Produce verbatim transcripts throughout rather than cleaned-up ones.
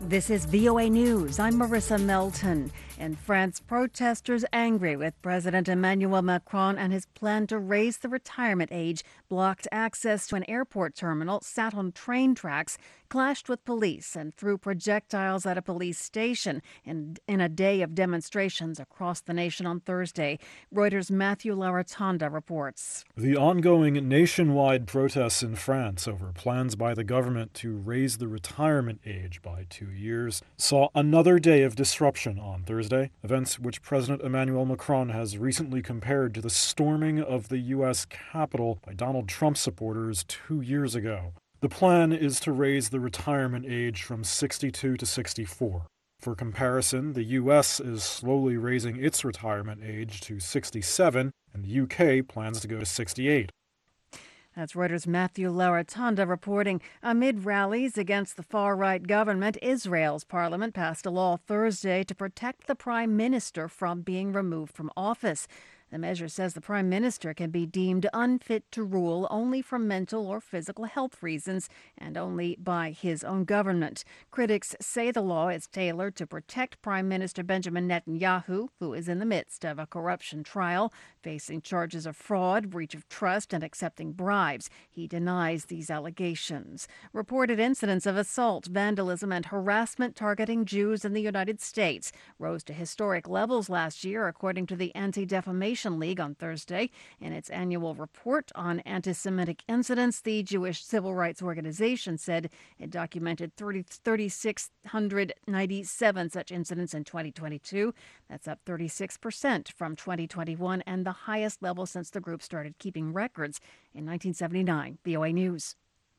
This is V O A News. I'm Marissa Melton. In France, protesters angry with President Emmanuel Macron and his plan to raise the retirement age, blocked access to an airport terminal, sat on train tracks, clashed with police, and threw projectiles at a police station in, in a day of demonstrations across the nation on Thursday. Reuters' Matthew Laratanda reports. The ongoing nationwide protests in France over plans by the government to raise the retirement age by two years saw another day of disruption on Thursday. Events which President Emmanuel Macron has recently compared to the storming of the U S Capitol by Donald Trump supporters two years ago. The plan is to raise the retirement age from sixty-two to sixty-four. For comparison, the U S is slowly raising its retirement age to sixty-seven, and the U K plans to go to sixty-eight. That's Reuters' Matthew Laratanda reporting. Amid rallies against the far-right government, Israel's parliament passed a law Thursday to protect the prime minister from being removed from office. The measure says the prime minister can be deemed unfit to rule only for mental or physical health reasons and only by his own government. Critics say the law is tailored to protect Prime Minister Benjamin Netanyahu, who is in the midst of a corruption trial, facing charges of fraud, breach of trust, and accepting bribes. He denies these allegations. Reported incidents of assault, vandalism, and harassment targeting Jews in the United States rose to historic levels last year, according to the Anti-Defamation League on Thursday. In its annual report on anti-Semitic incidents, the Jewish civil rights organization said it documented three thousand six hundred ninety-seven such incidents in twenty twenty-two. That's up thirty-six percent from twenty twenty-one and the highest level since the group started keeping records in nineteen seventy-nine. V O A News.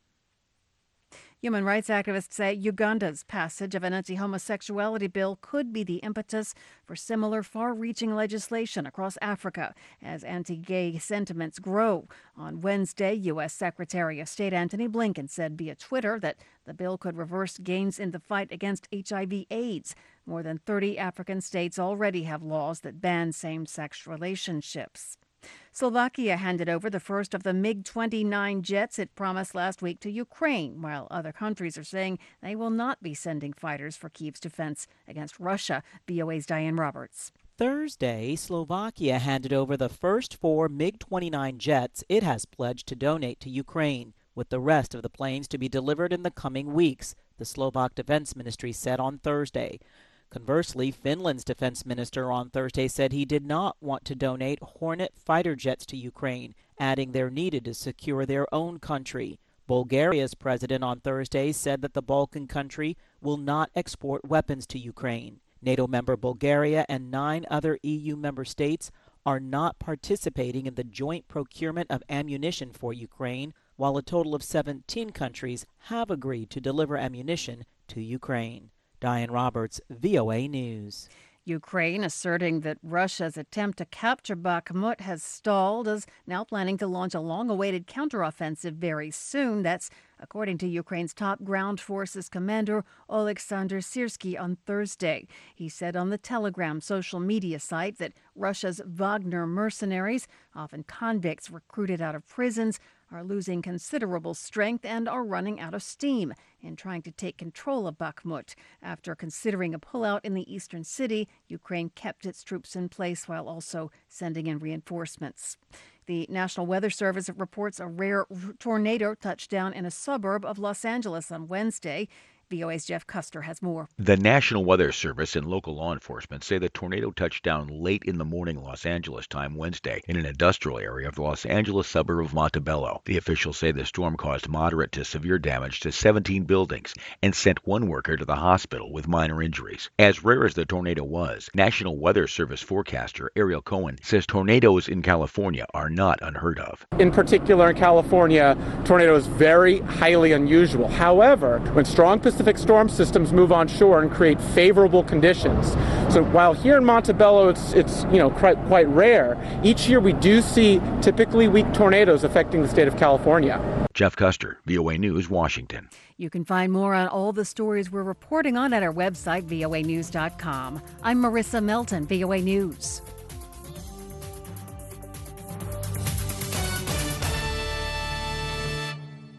Human rights activists say Uganda's passage of an anti-homosexuality bill could be the impetus for similar far-reaching legislation across Africa as anti-gay sentiments grow. On Wednesday, U S Secretary of State Antony Blinken said via Twitter that the bill could reverse gains in the fight against H I V AIDS. More than thirty African states already have laws that ban same-sex relationships. Slovakia handed over the first of the MiG twenty-nine jets it promised last week to Ukraine, while other countries are saying they will not be sending fighters for Kyiv's defense against Russia. V O A's Diane Roberts. Thursday, Slovakia handed over the first four MiG twenty-nine jets it has pledged to donate to Ukraine, with the rest of the planes to be delivered in the coming weeks, the Slovak Defense Ministry said on Thursday. Conversely, Finland's defense minister on Thursday said he did not want to donate Hornet fighter jets to Ukraine, adding they're needed to secure their own country. Bulgaria's president on Thursday said that the Balkan country will not export weapons to Ukraine. NATO member Bulgaria and nine other E U member states are not participating in the joint procurement of ammunition for Ukraine, while a total of seventeen countries have agreed to deliver ammunition to Ukraine. Diane Roberts, V O A News. Ukraine asserting that Russia's attempt to capture Bakhmut has stalled, is now planning to launch a long-awaited counteroffensive very soon. That's according to Ukraine's top ground forces commander Oleksandr Syrsky on Thursday. He said on the Telegram social media site that Russia's Wagner mercenaries, often convicts recruited out of prisons, are losing considerable strength and are running out of steam in trying to take control of Bakhmut. After considering a pullout in the eastern city, Ukraine kept its troops in place while also sending in reinforcements. The National Weather Service reports a rare tornado touched down in a suburb of Los Angeles on Wednesday. V O A's Jeff Custer has more. The National Weather Service and local law enforcement say the tornado touched down late in the morning Los Angeles time Wednesday in an industrial area of the Los Angeles suburb of Montebello. The officials say the storm caused moderate to severe damage to seventeen buildings and sent one worker to the hospital with minor injuries. As rare as the tornado was, National Weather Service forecaster Ariel Cohen says tornadoes in California are not unheard of. In particular in California, tornado is very highly unusual. However, when strong Pacific storm systems move onshore and create favorable conditions. So while here in Montebello it's it's you know quite quite rare, each year we do see typically weak tornadoes affecting the state of California. Jeff Custer, V O A News, Washington. You can find more on all the stories we're reporting on at our website, V O A news dot com. I'm Marissa Melton, V O A News.